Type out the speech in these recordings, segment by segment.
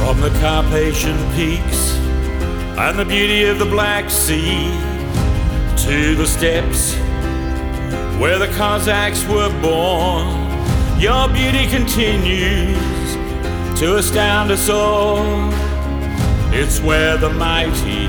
From the Carpathian peaks and the beauty of the Black Sea to the steppes where the Cossacks were born, your beauty continues to astound us all. It's where the mighty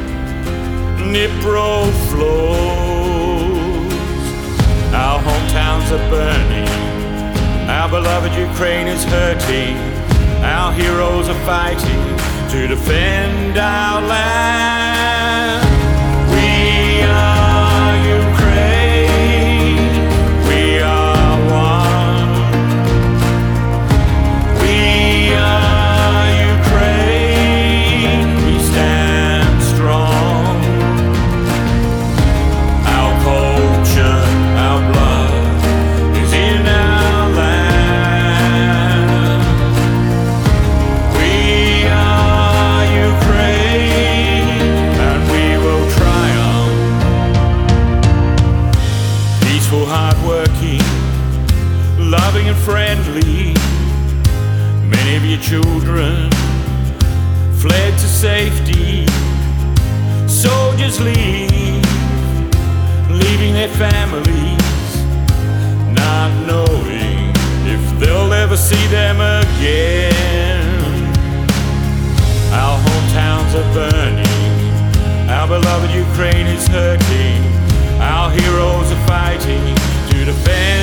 Dnipro flows. Our hometowns are burning, our beloved Ukraine is hurting. Our heroes are fighting to defend our land. We are Ukraine, we are one. We are Ukraine, we stand strong. Our culture, our blood is in our land. Hard-working, loving and friendly. Many of your children fled to safety. Soldiers leaving their families, not knowing if they'll ever see them again. Our hometowns are burning, our beloved Ukraine is hurting. Our heroes are fighting to defend